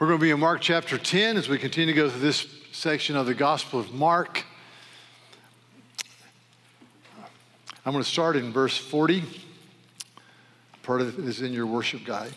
We're going to be in Mark chapter 10 as we continue to go through this section of the Gospel of Mark. I'm going to start in verse 40. Part of it is in your worship guide.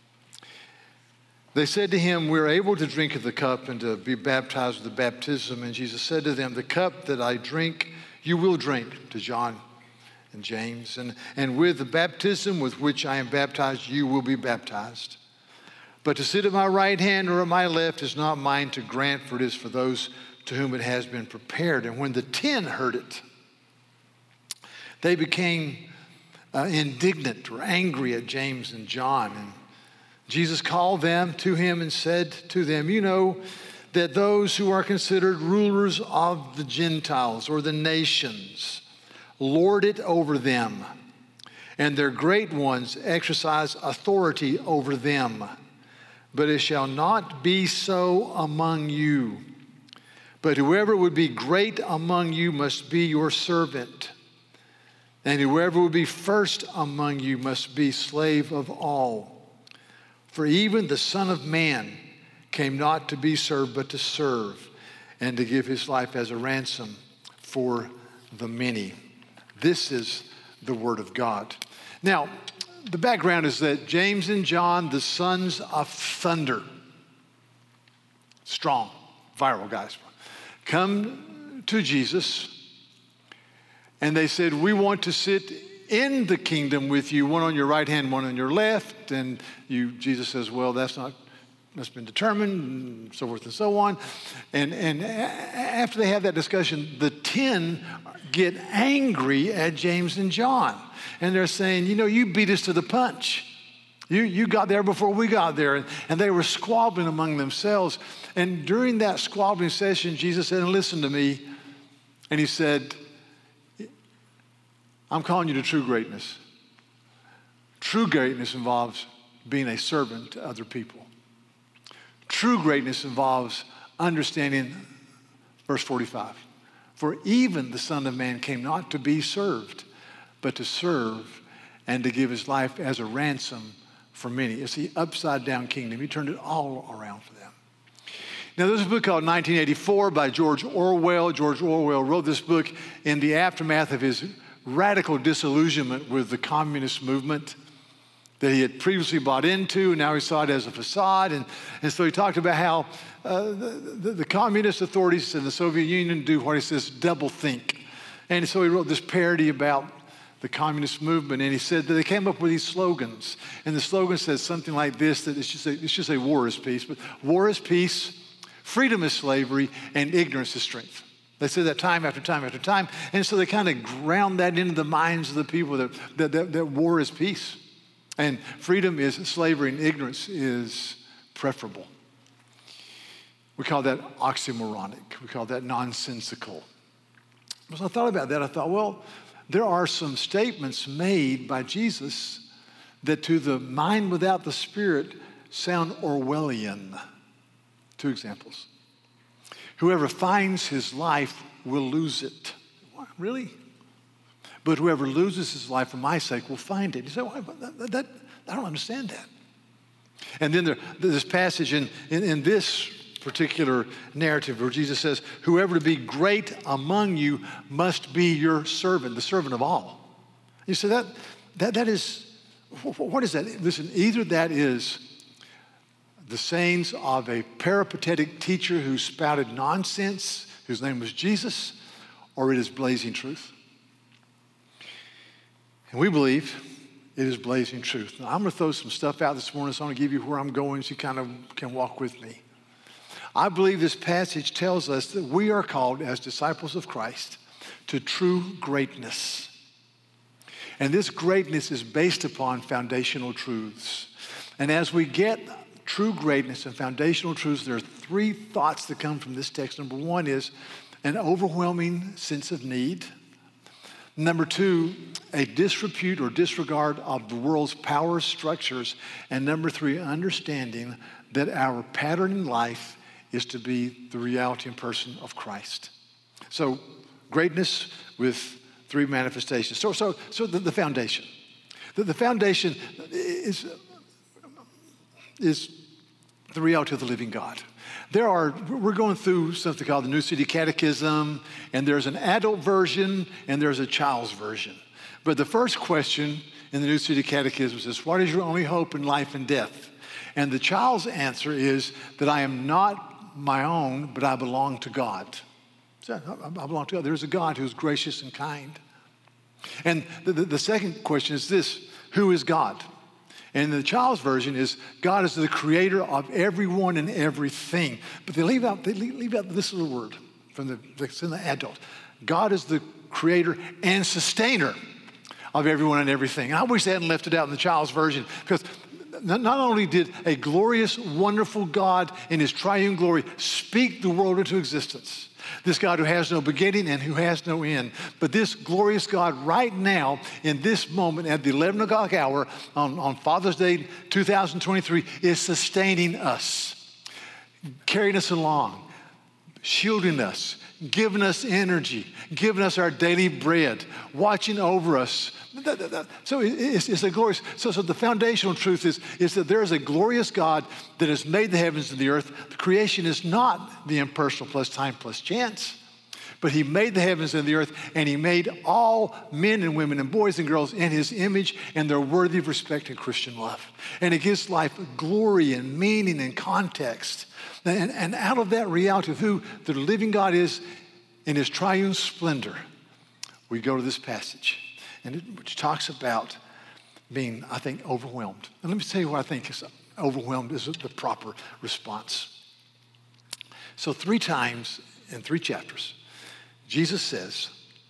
They said to him, "We are able to drink of the cup and to be baptized with the baptism." And Jesus said to them, "The cup that I drink, you will drink," to John and James. "And with the baptism with which I am baptized, you will be baptized. But to sit at my right hand or at my left is not mine to grant, for it is for those to whom it has been prepared." And when the 10 heard it, they became indignant or angry at James and John. And Jesus called them to him and said to them, "You know that those who are considered rulers of the Gentiles or the nations lord it over them, and their great ones exercise authority over them. But it shall not be so among you. But whoever would be great among you must be your servant. And whoever would be first among you must be slave of all. For even the Son of Man came not to be served, but to serve, and to give his life as a ransom for the many." This is the word of God. Now, the background is that James and John, the sons of thunder, strong, viral guys, come to Jesus and they said, "We want to sit in the kingdom with you, one on your right hand, one on your left." And Jesus says, "Well, that's been determined," and so forth and so on. And after they have that discussion, the 10 get angry at James and John. And they're saying, "You beat us to the punch. You got there before we got there." And they were squabbling among themselves. And during that squabbling session, Jesus said, "Listen to me." And he said, "I'm calling you to true greatness. True greatness involves being a servant to other people. True greatness involves understanding," verse 45, "for even the Son of Man came not to be served, but to serve and to give his life as a ransom for many." It's the upside down kingdom. He turned it all around for them. Now, there's a book called 1984 by George Orwell. George Orwell wrote this book in the aftermath of his radical disillusionment with the communist movement that he had previously bought into, and now he saw it as a facade. And so he talked about how the communist authorities in the Soviet Union do what he says, double think. And so he wrote this parody about the communist movement, and he said that they came up with these slogans. And the slogan says something like this, that it should say war is peace, but war is peace, freedom is slavery, and ignorance is strength. They said that time after time after time. And so they kind of ground that into the minds of the people that war is peace. And freedom is slavery, and ignorance is preferable. We call that oxymoronic. We call that nonsensical. So I thought about that. I thought, well, there are some statements made by Jesus that to the mind without the Spirit sound Orwellian. 2 examples. "Whoever finds his life will lose it." What, really? "But whoever loses his life for my sake will find it." You say, "Well, I don't understand that." And then there's this passage in this particular narrative where Jesus says, "Whoever to be great among you must be your servant," the servant of all. You say that is, what is that? Listen, either that is the sayings of a peripatetic teacher who spouted nonsense, whose name was Jesus, or it is blazing truth. And we believe it is blazing truth. Now, I'm going to throw some stuff out this morning, so I'm going to give you where I'm going so you kind of can walk with me. I believe this passage tells us that we are called as disciples of Christ to true greatness. And this greatness is based upon foundational truths. And as we get true greatness and foundational truths, there are 3 thoughts that come from this text. Number 1 is an overwhelming sense of need. Number 2, a disrepute or disregard of the world's power structures. And number 3, understanding that our pattern in life is to be the reality and person of Christ. So greatness with 3 manifestations. So the foundation. The foundation is the reality of the living God. We're going through something called the New City Catechism, and there's an adult version and there's a child's version. But the first question in the New City Catechism is, what is your only hope in life and death? And the child's answer is that I am not my own, but I belong to God. So I belong to God. There's a God who's gracious and kind. And the second question is this: who is God? And the child's version is, God is the creator of everyone and everything. But they leave out this little word that's in the adult. God is the creator and sustainer of everyone and everything. And I wish they hadn't left it out in the child's version, because not only did a glorious, wonderful God in his triune glory speak the world into existence, this God who has no beginning and who has no end, but this glorious God right now, in this moment, at the 11 o'clock hour on Father's Day 2023, is sustaining us, carrying us along, shielding us, giving us energy, giving us our daily bread, watching over us. So it's a glorious, so the foundational truth is that there is a glorious God that has made the heavens and the earth. The creation is not the impersonal plus time plus chance, but he made the heavens and the earth, and he made all men and women and boys and girls in his image, and they're worthy of respect and Christian love. And it gives life glory and meaning and context. And out of that reality of who the living God is in his triune splendor, we go to this passage, which talks about being, I think, overwhelmed. And let me tell you what I think is overwhelmed is the proper response. So 3 times in 3 chapters, Jesus says,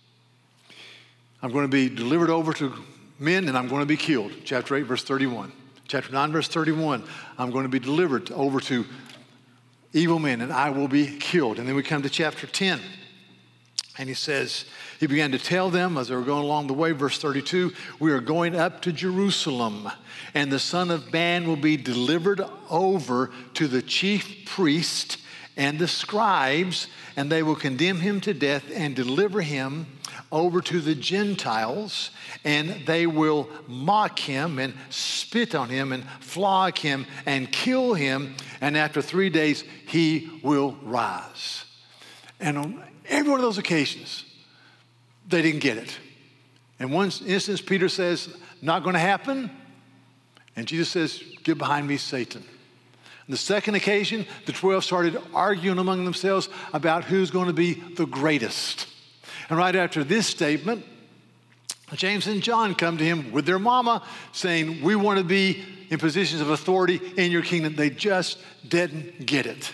I'm going to be delivered over to men and I'm going to be killed. Chapter 8, verse 31. Chapter 9, verse 31, I'm going to be delivered over to evil men and I will be killed. And then we come to chapter 10. And he says, he began to tell them as they were going along the way, verse 32, we are going up to Jerusalem, and the Son of Man will be delivered over to the chief priest and the scribes, and they will condemn him to death and deliver him over to the Gentiles, and they will mock him and spit on him and flog him and kill him, and after 3 days he will rise. And on every one of those occasions, they didn't get it. In one instance, Peter says, not going to happen. And Jesus says, get behind me, Satan. On the second occasion, the 12 started arguing among themselves about who's going to be the greatest. And right after this statement, James and John come to him with their mama saying, we want to be in positions of authority in your kingdom. They just didn't get it.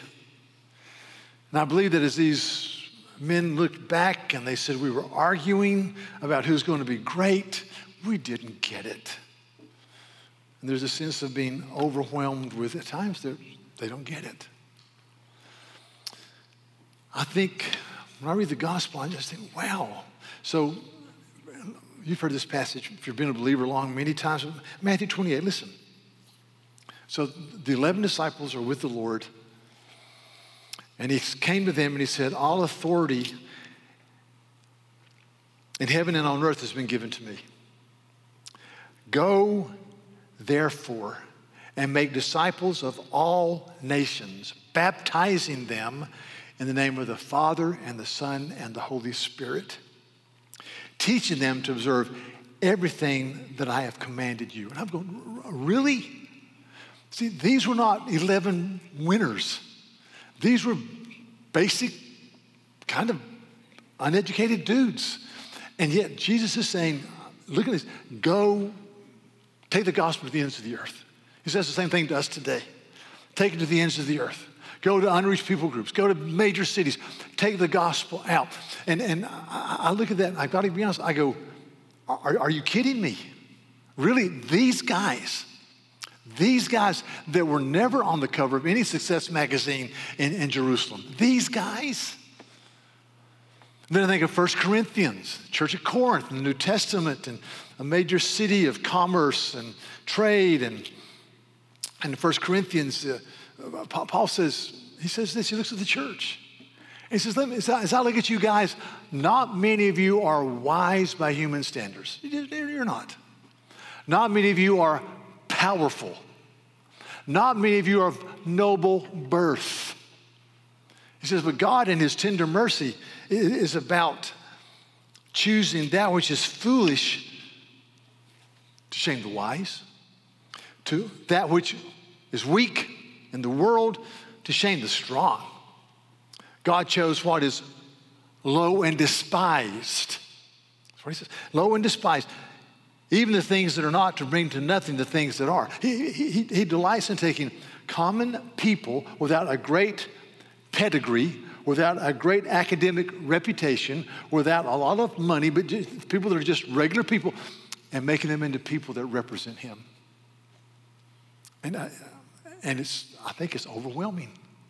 And I believe that as these men looked back and they said, we were arguing about who's going to be great, we didn't get it. And there's a sense of being overwhelmed with, at times, they don't get it. I think, when I read the gospel, I just think, wow. So, you've heard this passage, if you've been a believer long, many times. Matthew 28, listen. So, the 11 disciples are with the Lord, and he came to them and he said, all authority in heaven and on earth has been given to me. Go, therefore, and make disciples of all nations, baptizing them in the name of the Father and the Son and the Holy Spirit, teaching them to observe everything that I have commanded you. And I'm going, really? See, these were not 11 winners. These were basic, kind of uneducated dudes. And yet Jesus is saying, look at this, go take the gospel to the ends of the earth. He says the same thing to us today. Take it to the ends of the earth. Go to unreached people groups. Go to major cities. Take the gospel out. And I look at that and I've got to be honest, I go, are you kidding me? Really, these guys that were never on the cover of any success magazine in Jerusalem, these guys. Then I think of 1 Corinthians, Church at Corinth in the New Testament, and a major city of commerce and trade. And in 1 Corinthians, Paul says, he says this, he looks at the church. He says, as I look at you guys, not many of you are wise by human standards. You're not. Not many of you are powerful. Not many of you are of noble birth. He says, but God in his tender mercy is about choosing that which is foolish to shame the wise, to that which is weak in the world to shame the strong. God chose what is low and despised. That's what he says. Low and despised. Even the things that are not, to bring to nothing the things that are. He delights in taking common people without a great pedigree, without a great academic reputation, without a lot of money, but just people that are just regular people, and making them into people that represent him. And I think it's overwhelming.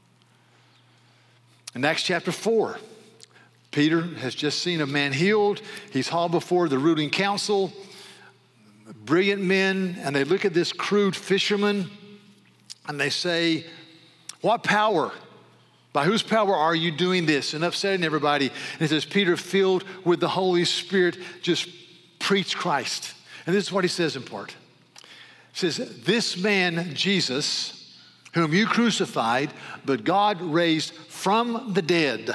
In Acts chapter 4, Peter has just seen a man healed. He's hauled before the ruling council, brilliant men, and they look at this crude fisherman and they say, what power? By whose power are you doing this? And upsetting everybody. And it says, Peter, filled with the Holy Spirit, just preached Christ. And this is what he says in part. He says, this man, Jesus, whom you crucified, but God raised from the dead.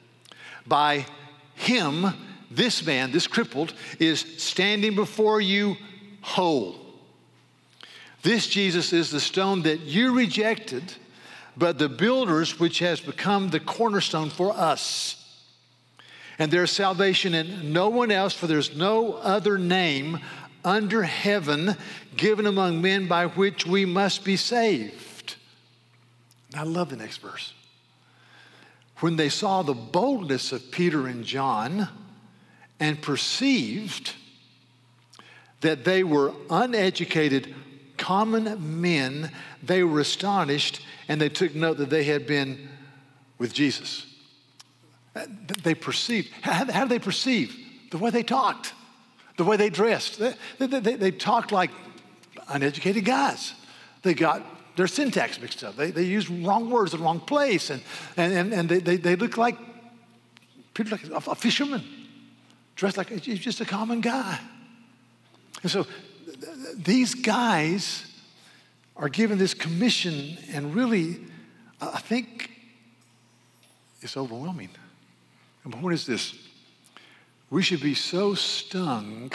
By him, this man, this crippled, is standing before you whole. This Jesus is the stone that you rejected, but the builders, which has become the cornerstone for us. And there's salvation in no one else, for there's no other name under heaven given among men by which we must be saved. And I love the next verse. When they saw the boldness of Peter and John and perceived that they were uneducated, common men, they were astonished, and they took note that they had been with Jesus. They perceived. How did they perceive? The way they talked, the way they dressed. They talked like uneducated guys. They got their syntax mixed up. They used wrong words in the wrong place, and they looked like people, like a fisherman, dressed like he's just a common guy. And so these guys are given this commission, and really, I think it's overwhelming. And the point is this: we should be so stung,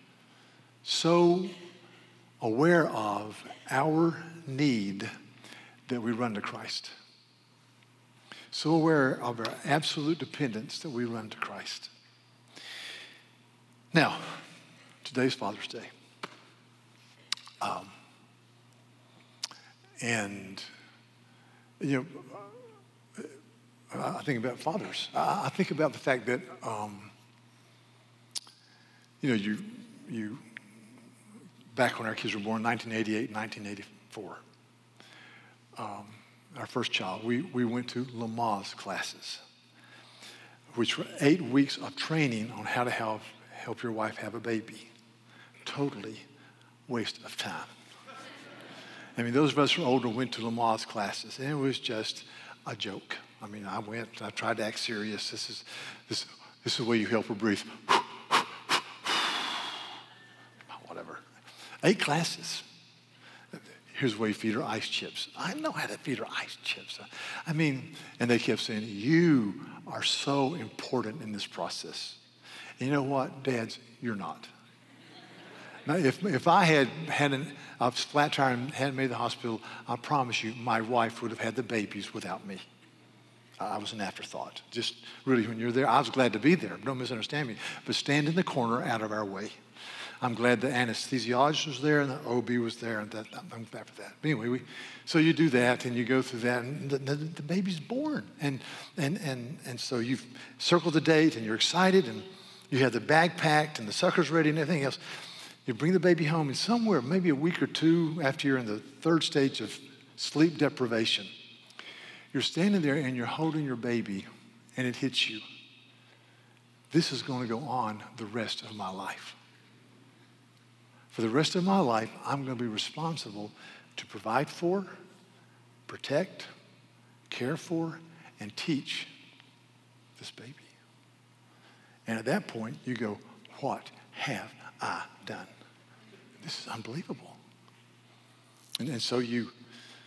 so aware of our need that we run to Christ. So aware of our absolute dependence that we run to Christ. Now, today's Father's Day. And, you know, I think about fathers. I think about the fact that, you know, you back when our kids were born, 1988, 1984, our first child, we went to Lamaze classes, which were 8 weeks of training on how to help your wife have a baby. Totally waste of time. I mean, those of us who are older went to Lamaze classes, and it was just a joke. I mean, I tried to act serious. This is the way you help her breathe. Whatever. 8 classes. Here's the way you feed her ice chips. I know how to feed her ice chips. I mean, and they kept saying, you are so important in this process. And you know what, dads, you're not. Now, if I had a flat tire and hadn't made the hospital, I promise you, my wife would have had the babies without me. I was an afterthought. Just really, when you're there, I was glad to be there. Don't misunderstand me. But stand in the corner out of our way. I'm glad the anesthesiologist was there and the OB was there, and I'm glad for that. But anyway, so you do that and you go through that, and the baby's born, and so you've circled the date and you're excited, and you have the bag packed and the sucker's ready and everything else. You bring the baby home, and somewhere, maybe a week or two after you're in the 3rd stage of sleep deprivation, you're standing there and you're holding your baby, and it hits you. This is going to go on the rest of my life. For the rest of my life, I'm going to be responsible to provide for, protect, care for, and teach this baby. And at that point, you go, what have I done? This is unbelievable. And so you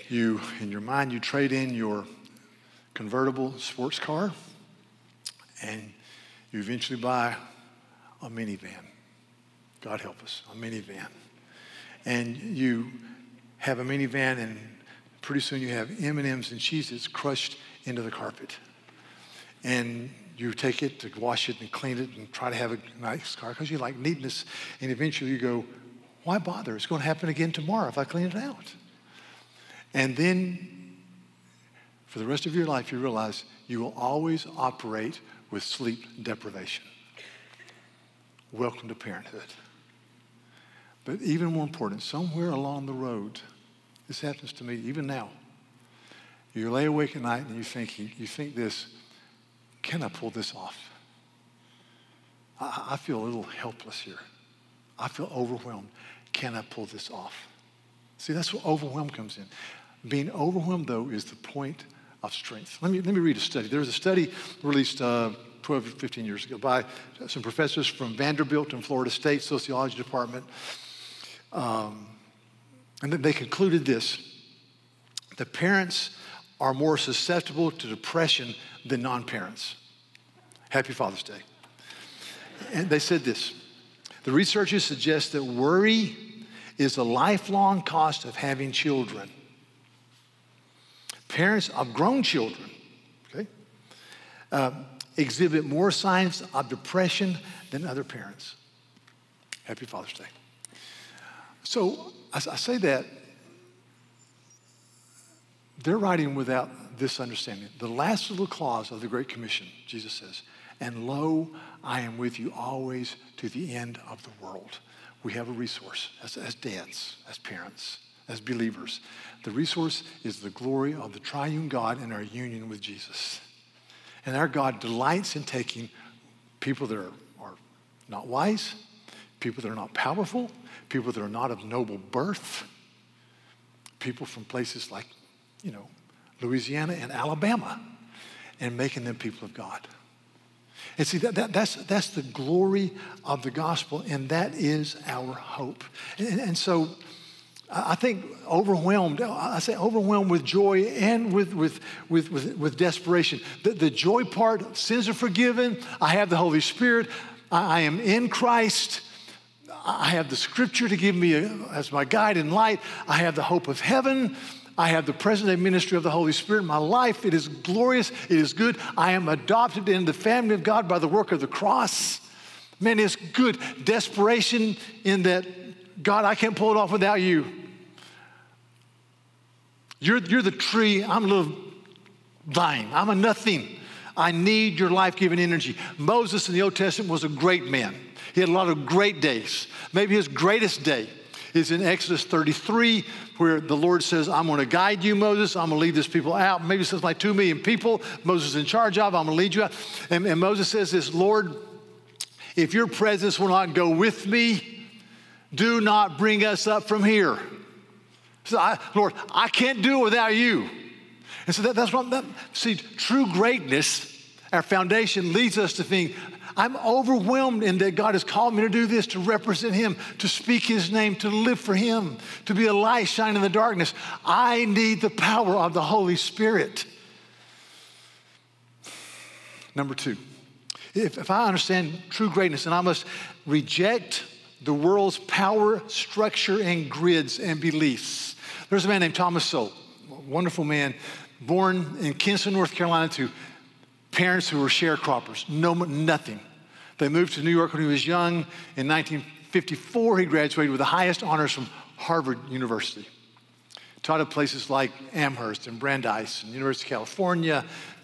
you, in your mind, you trade in your convertible sports car, and you eventually buy a minivan. God help us, a minivan. And you have a minivan, and pretty soon you have M&Ms and Cheez-Its crushed into the carpet. And you take it to wash it and clean it and try to have a nice car because you like neatness. And eventually you go, why bother? It's going to happen again tomorrow if I clean it out. And then for the rest of your life, you realize you will always operate with sleep deprivation. Welcome to parenthood. But even more important, somewhere along the road, this happens to me even now. You lay awake at night and you think this, can I pull this off? I feel a little helpless here. I feel overwhelmed. Can I pull this off? See, that's where overwhelm comes in. Being overwhelmed, though, is the point of strength. Let me read a study. There was a study released 12 or 15 years ago by some professors from Vanderbilt and Florida State Sociology Department. And then they concluded this: the parents are more susceptible to depression than non-parents. Happy Father's Day. And they said this: the researchers suggest that worry is a lifelong cost of having children. Parents of grown children, exhibit more signs of depression than other parents. Happy Father's Day. So I say that they're writing without this understanding. The last little clause of the Great Commission, Jesus says, and lo, I am with you always to the end of the world. We have a resource as dads, as parents, as believers. The resource is the glory of the triune God and our union with Jesus. And our God delights in taking people that are not wise, people that are not powerful, people that are not of noble birth, people from places like, Louisiana and Alabama, and making them people of God. And see, that's the glory of the gospel, and that is our hope. And so I think overwhelmed with joy and with desperation. The joy part, sins are forgiven. I have the Holy Spirit. I am in Christ. I have the scripture to give me as my guide and light. I have the hope of heaven. I have the present-day ministry of the Holy Spirit in my life. It is glorious. It is good. I am adopted into the family of God by the work of the cross. Man, it's good. Desperation in that, God, I can't pull it off without you. You're the tree. I'm a little vine. I'm a nothing. I need your life-giving energy. Moses in the Old Testament was a great man. He had a lot of great days. Maybe his greatest day is in Exodus 33, where the Lord says, I'm going to guide you, Moses. I'm going to lead this people out. Maybe it says like 2 million people Moses is in charge of. I'm going to lead you out. And Moses says this, Lord, if your presence will not go with me, do not bring us up from here. So Lord, I can't do it without you. And so that's what, see, true greatness, our foundation leads us to think, I'm overwhelmed in that God has called me to do this, to represent him, to speak his name, to live for him, to be a light shining in the darkness. I need the power of the Holy Spirit. Number 2, if I understand true greatness, then I must reject the world's power, structure, and grids and beliefs. There's a man named Thomas Sowell, a wonderful man, born in Kinston, North Carolina, to parents who were sharecroppers, nothing. They moved to New York when he was young. In 1954, he graduated with the highest honors from Harvard University. Taught at places like Amherst and Brandeis and University of California.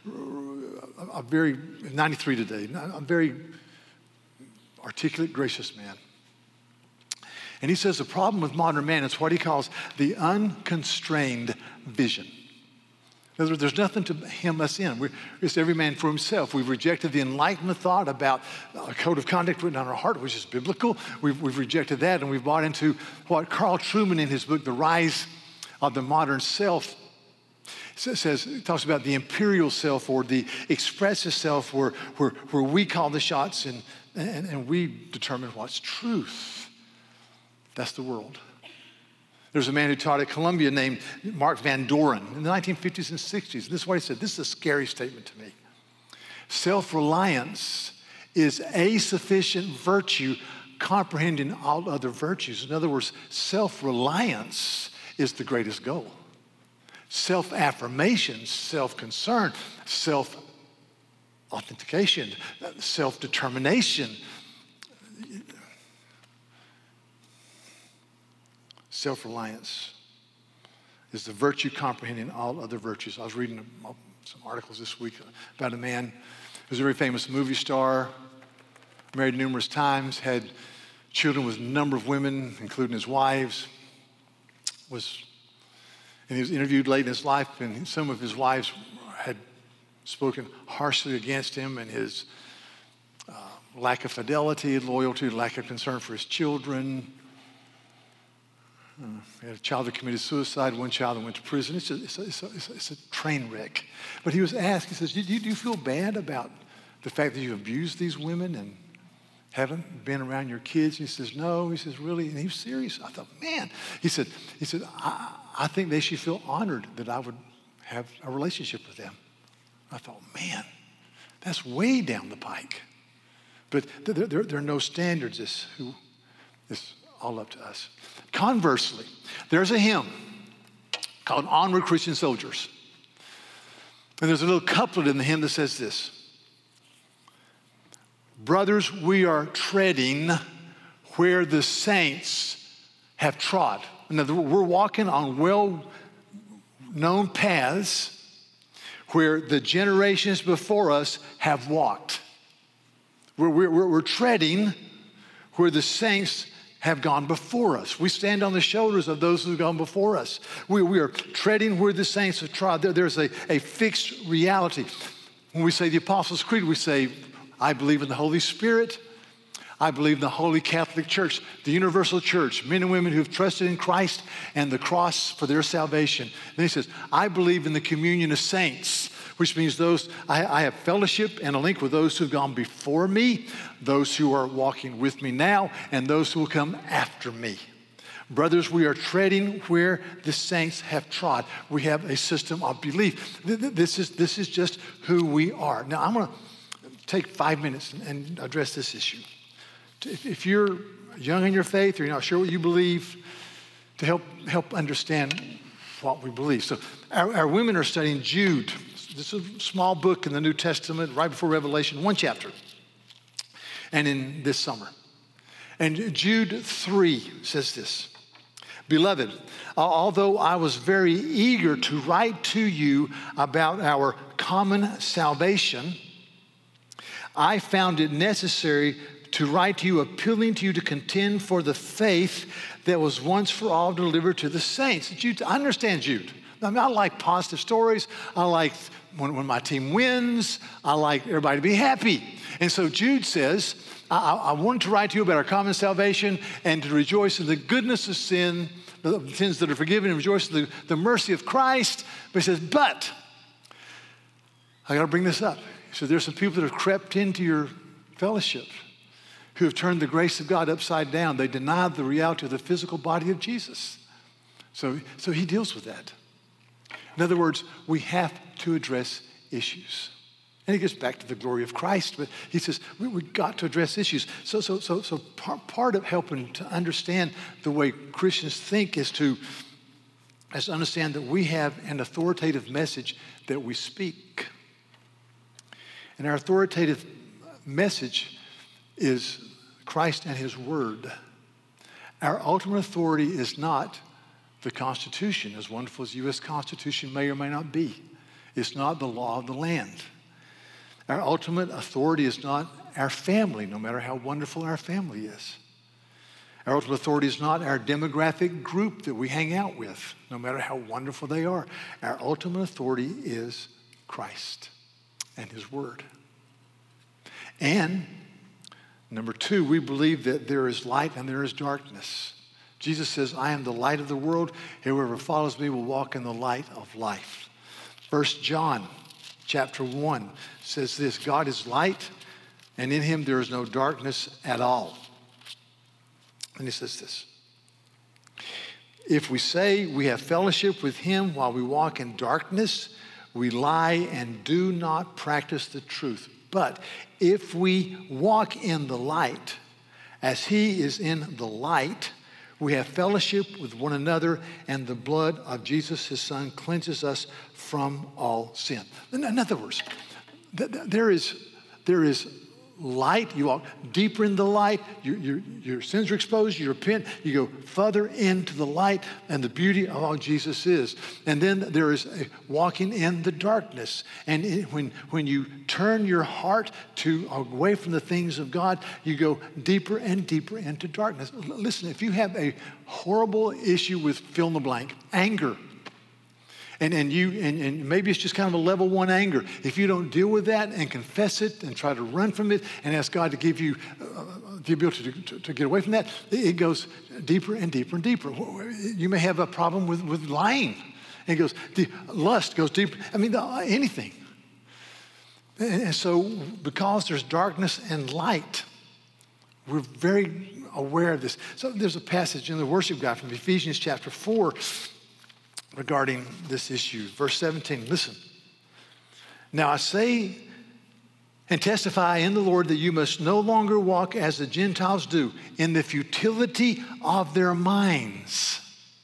93 today, a very articulate, gracious man. And he says the problem with modern man is what he calls the unconstrained vision. There's nothing to hem us in. It's every man for himself. We've rejected the Enlightenment thought about a code of conduct written on our heart, which is biblical. We've rejected that, and we've bought into what Carl Trueman in his book, The Rise of the Modern Self, talks about the imperial self or the expressive self where we call the shots and we determine what's truth. That's the world. There's a man who taught at Columbia named Mark Van Doren in the 1950s and 60s. This is what he said. This is a scary statement to me. Self-reliance is a sufficient virtue comprehending all other virtues. In other words, self-reliance is the greatest goal. Self-affirmation, self-concern, self-authentication, self-determination, self-reliance is the virtue comprehending all other virtues. I was reading some articles this week about a man who's a very famous movie star, married numerous times, had children with a number of women, including his wives, and he was interviewed late in his life, and some of his wives had spoken harshly against him and his lack of fidelity, loyalty, lack of concern for his children. He had a child that committed suicide, one child that went to prison. It's a train wreck. But he was asked, he says, do you feel bad about the fact that you abused these women and haven't been around your kids? And he says, no. He says, really? And he was serious. I thought, man. He said, I think they should feel honored that I would have a relationship with them. I thought, man, that's way down the pike. But there are no standards. It's all up to us. Conversely, there's a hymn called Onward Christian Soldiers. And there's a little couplet in the hymn that says this: brothers, we are treading where the saints have trod. In other words, we're walking on well-known paths where the generations before us have walked. We're treading where the saints have gone before us. We stand on the shoulders of those who've gone before us. We are treading where the saints have trod. There's a fixed reality. When we say the Apostles' Creed, we say, I believe in the Holy Spirit. I believe in the Holy Catholic Church, the universal church, men and women who've trusted in Christ and the cross for their salvation. Then he says, I believe in the communion of saints, which means I have fellowship and a link with those who've gone before me, those who are walking with me now, and those who will come after me. Brothers, we are treading where the saints have trod. We have a system of belief. This is just who we are. Now, I'm going to take 5 minutes and address this issue. If you're young in your faith or you're not sure what you believe, to help understand what we believe. So our women are studying Jude. This is a small book in the New Testament, right before Revelation, one chapter, and in this summer. And Jude 3 says this: Beloved, although I was very eager to write to you about our common salvation, I found it necessary to write to you, appealing to you to contend for the faith that was once for all delivered to the saints. Jude, I understand Jude. I mean, I like positive stories. I like when my team wins. I like everybody to be happy. And so Jude says, I wanted to write to you about our common salvation and to rejoice in the goodness of sin, the sins that are forgiven, and rejoice in the mercy of Christ. But he says, but I got to bring this up. He said, there's some people that have crept into your fellowship who have turned the grace of God upside down. They denied the reality of the physical body of Jesus. So he deals with that. In other words, we have to address issues. And he gets back to the glory of Christ, but he says, we've got to address issues. So part of helping to understand the way Christians think is to understand that we have an authoritative message that we speak. And our authoritative message is Christ and his word. Our ultimate authority is not the Constitution, as wonderful as the U.S. Constitution may or may not be. It's not the law of the land. Our ultimate authority is not our family, no matter how wonderful our family is. Our ultimate authority is not our demographic group that we hang out with, no matter how wonderful they are. Our ultimate authority is Christ and his word. And number two, we believe that there is light and there is darkness. Jesus says, I am the light of the world. Whoever follows me will walk in the light of life. 1 John chapter 1 says this: God is light, and in him there is no darkness at all. And he says this: If we say we have fellowship with him while we walk in darkness, we lie and do not practice the truth. But if we walk in the light, as he is in the light, we have fellowship with one another, and the blood of Jesus, his son, cleanses us from all sin. In other words, there is light. You walk deeper in the light. Your sins are exposed. You repent. You go further into the light and the beauty of all Jesus is. And then there is a walking in the darkness. And when you turn your heart away from the things of God, you go deeper and deeper into darkness. Listen, if you have a horrible issue with fill in the blank, anger, and maybe it's just kind of a level 1 anger. If you don't deal with that and confess it and try to run from it and ask God to give you the ability to get away from that, it goes deeper and deeper and deeper. You may have a problem with lying. And it goes, lust goes deeper. I mean, anything. And so because there's darkness and light, we're very aware of this. So there's a passage in the worship guide from Ephesians chapter 4 regarding this issue. Verse 17, listen. Now I say and testify in the Lord that you must no longer walk as the Gentiles do, in the futility of their minds.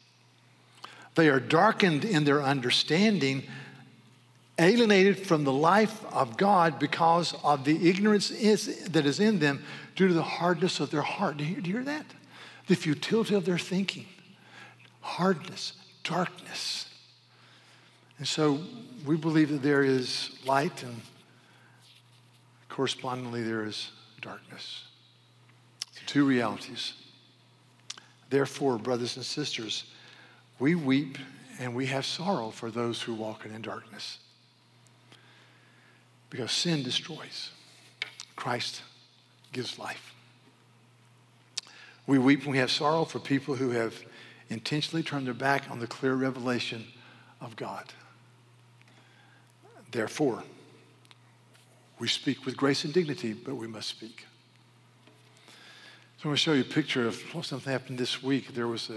They are darkened in their understanding, alienated from the life of God because of the ignorance that is in them due to the hardness of their heart. Do you hear that? The futility of their thinking. Hardness. Darkness. And so we believe that there is light and correspondingly there is darkness. So 2 realities. Therefore, brothers and sisters, we weep and we have sorrow for those who walk in darkness. Because sin destroys. Christ gives life. We weep and we have sorrow for people who have intentionally turn their back on the clear revelation of God. Therefore, we speak with grace and dignity, but we must speak. So I'm going to show you a picture of something happened this week. There was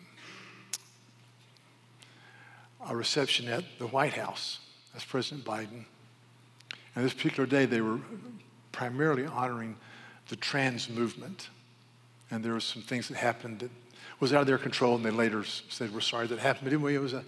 a reception at the White House. That's President Biden. And this particular day, they were primarily honoring the trans movement. And there were some things that happened that was out of their control, and they later said, we're sorry that happened. But anyway, it was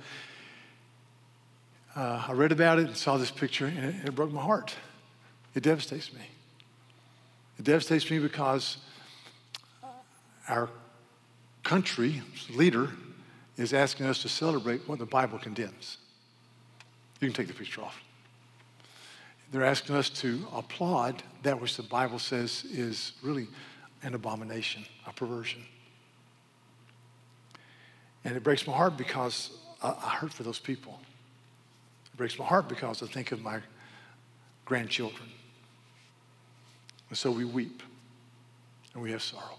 I read about it and saw this picture, and it broke my heart. It devastates me. It devastates me because our country's leader is asking us to celebrate what the Bible condemns. You can take the picture off. They're asking us to applaud that which the Bible says is really an abomination, a perversion. And it breaks my heart because I hurt for those people. It breaks my heart because I think of my grandchildren. And so we weep and we have sorrow.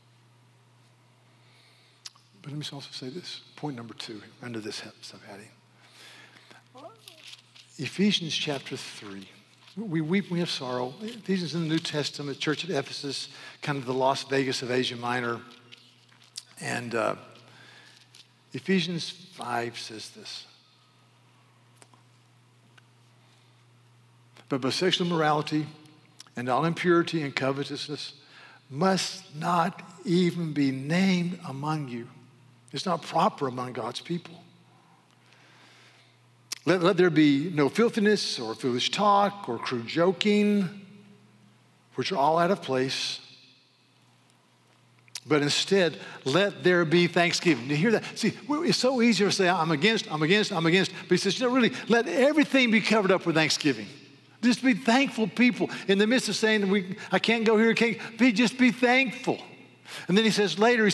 But let me also say this, point number 2, under this subheading. Ephesians chapter 3. We weep and we have sorrow. Ephesians in the New Testament, church at Ephesus, kind of the Las Vegas of Asia Minor. And Ephesians 5 says this. But sexual immorality and all impurity and covetousness must not even be named among you. It's not proper among God's people. Let there be no filthiness or foolish talk or crude joking, which are all out of place. But instead, let there be thanksgiving. You hear that? See, it's so easy to say, I'm against. But he says, really, let everything be covered up with thanksgiving. Just be thankful people. In the midst of saying, I can't go here, just be thankful. And then he says later,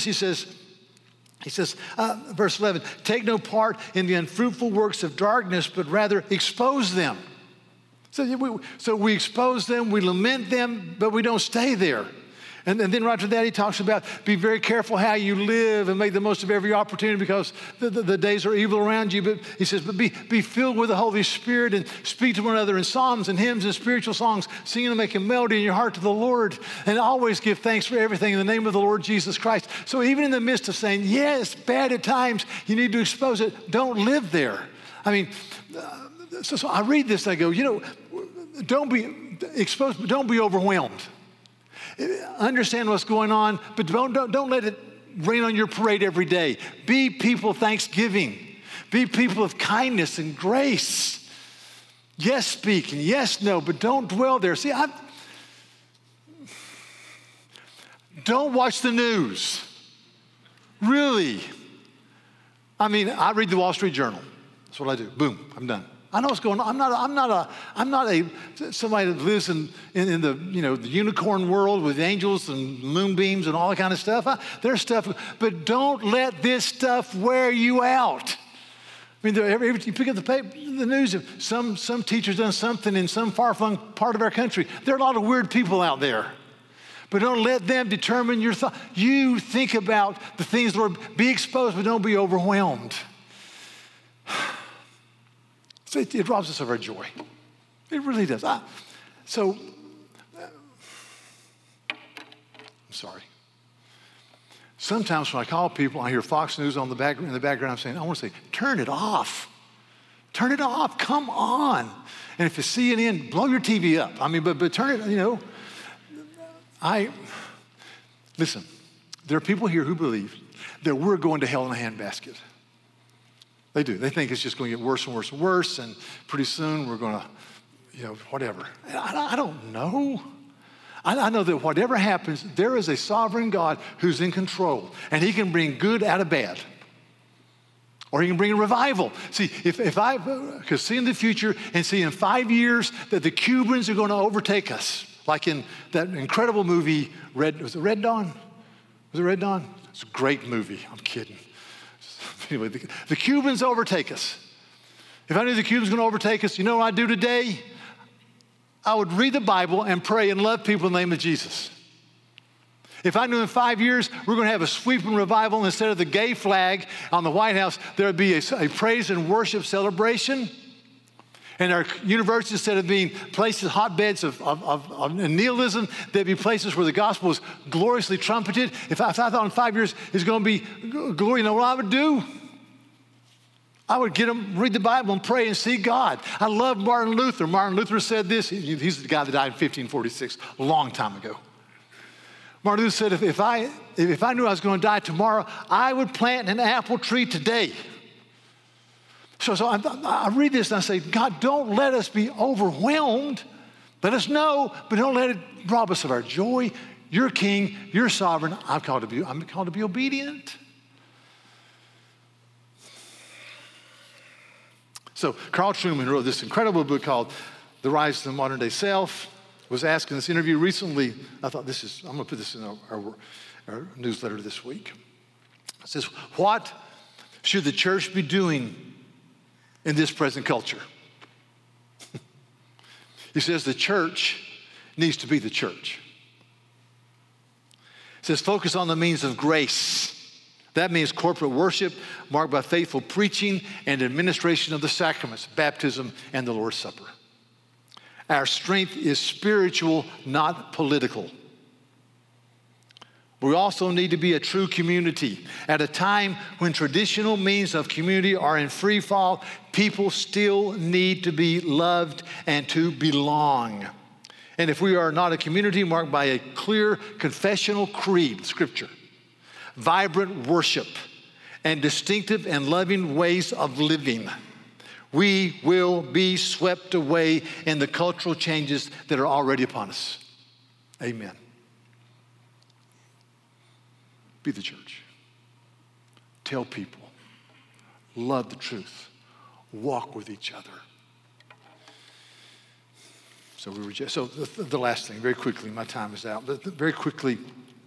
verse 11, take no part in the unfruitful works of darkness, but rather expose them. So we expose them, we lament them, but we don't stay there. And then right after that, he talks about be very careful how you live and make the most of every opportunity because the days are evil around you. But he says, but be filled with the Holy Spirit and speak to one another in psalms and hymns and spiritual songs, singing and making melody in your heart to the Lord. And always give thanks for everything in the name of the Lord Jesus Christ. So even in the midst of saying, yes, bad at times, you need to expose it. Don't live there. I mean, so I read this and I go, don't be exposed, but don't be overwhelmed. Understand what's going on, but don't let it rain on your parade every day. Be people of thanksgiving. Be people of kindness and grace. Yes, speak, and yes, no, but don't dwell there. See, don't watch the news. Really. I mean, I read the Wall Street Journal. That's what I do. Boom, I'm done. I know what's going on. I'm not somebody that lives in the the unicorn world with angels and moonbeams and all that kind of stuff. There's stuff, but don't let this stuff wear you out. I mean, you pick up the news. Some teacher's done something in some far-flung part of our country. There are a lot of weird people out there. But don't let them determine your thought. You think about the things, Lord. Be exposed, but don't be overwhelmed. It robs us of our joy. It really does. I'm sorry. Sometimes when I call people, I hear Fox News in the background, I'm saying, I want to say, turn it off. Turn it off. Come on. And if it's CNN, blow your TV up. I mean, but turn it, listen, there are people here who believe that we're going to hell in a handbasket. They do. They think it's just going to get worse and worse and worse, and pretty soon we're going to, whatever. I don't know. I know that whatever happens, there is a sovereign God who's in control, and he can bring good out of bad. Or he can bring a revival. See, if I could see in the future and see in 5 years that the Cubans are going to overtake us, like in that incredible movie, was it Red Dawn? Was it Red Dawn? It's a great movie. I'm kidding. Anyway, the Cubans overtake us. If I knew the Cubans were going to overtake us, you know what I'd do today? I would read the Bible and pray and love people in the name of Jesus. If I knew in 5 years we're going to have a sweeping revival, instead of the gay flag on the White House, there would be a praise and worship celebration. And our universities, instead of being places, hotbeds of nihilism, they'd be places where the gospel is gloriously trumpeted. If I thought in 5 years it's going to be glory, you know what I would do? I would get them, read the Bible and pray and see God. I love Martin Luther. Martin Luther said this. He's the guy that died in 1546, a long time ago. Martin Luther said, if I knew I was going to die tomorrow, I would plant an apple tree today. So I read this and I say, God, don't let us be overwhelmed. Let us know, but don't let it rob us of our joy. You're king, you're sovereign. I'm called to be obedient. So Carl Trueman wrote this incredible book called The Rise of the Modern Day Self. Was asked in this interview recently, I thought I'm going to put this in our newsletter this week. It says, what should the church be doing in this present culture? He says the church needs to be the church. He says focus on the means of grace. That means corporate worship marked by faithful preaching and administration of the sacraments, baptism and the Lord's Supper. Our strength is spiritual, not political. We also need to be a true community. At a time when traditional means of community are in free fall, people still need to be loved and to belong. And if we are not a community marked by a clear confessional creed, Scripture, vibrant worship, and distinctive and loving ways of living, we will be swept away in the cultural changes that are already upon us. Amen. Be the church. Tell people. Love the truth. Walk with each other. So the last thing, very quickly, my time is out, but very quickly,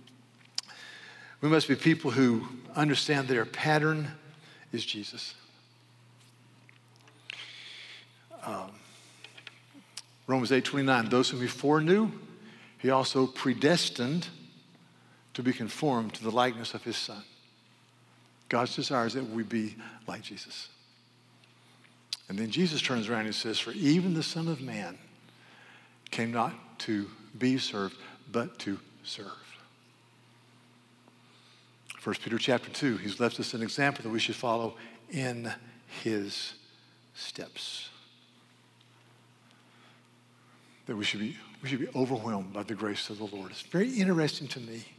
we must be people who understand their pattern is Jesus. Romans 8:29, those whom he foreknew, he also predestined to be conformed to the likeness of his Son. God's desire is that we be like Jesus. And then Jesus turns around and says, for even the Son of Man came not to be served, but to serve. 1 Peter chapter 2, he's left us an example that we should follow in his steps. That we should be overwhelmed by the grace of the Lord. It's very interesting to me,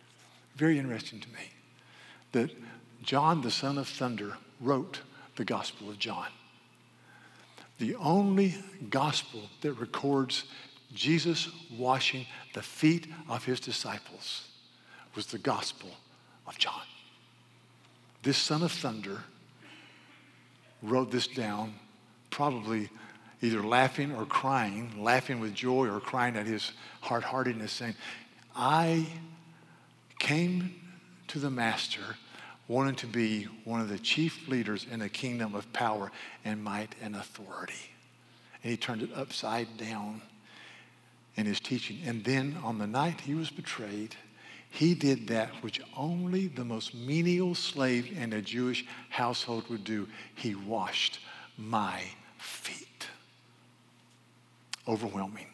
that John, the son of thunder, wrote the Gospel of John. The only gospel that records Jesus washing the feet of his disciples was the Gospel of John. This son of thunder wrote this down, probably either laughing or crying, laughing with joy or crying at his hard-heartedness, saying, I came to the Master wanting to be one of the chief leaders in a kingdom of power and might and authority. And he turned it upside down in his teaching. And then on the night he was betrayed, he did that which only the most menial slave in a Jewish household would do. He washed my feet. Overwhelming.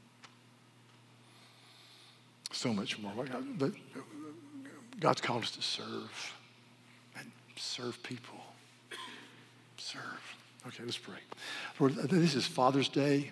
So much more. But God's called us to serve. And serve people. Serve. Okay, let's pray. Lord, this is Father's Day.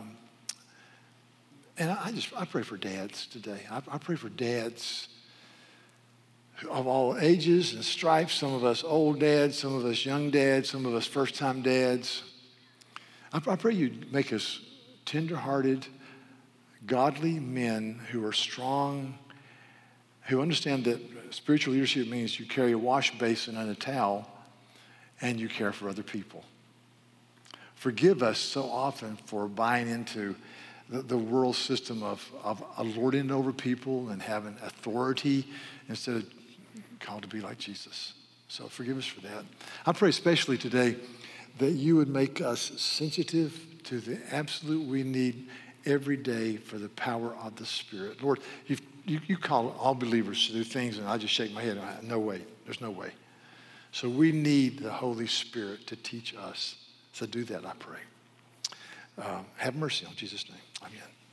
And I pray for dads today. I pray for dads of all ages and stripes. Some of us old dads, some of us young dads, some of us first-time dads. I pray you'd make us tender-hearted, godly men who are strong, who understand that spiritual leadership means you carry a wash basin and a towel and you care for other people. Forgive us so often for buying into the world system of lording it over people and having authority instead of called to be like Jesus. So forgive us for that. I pray especially today that you would make us sensitive to the absolute we need every day for the power of the Spirit. Lord, you call all believers to do things, and I just shake my head. No way. There's no way. So we need the Holy Spirit to teach us. So do that, I pray. Have mercy on Jesus' name. Amen.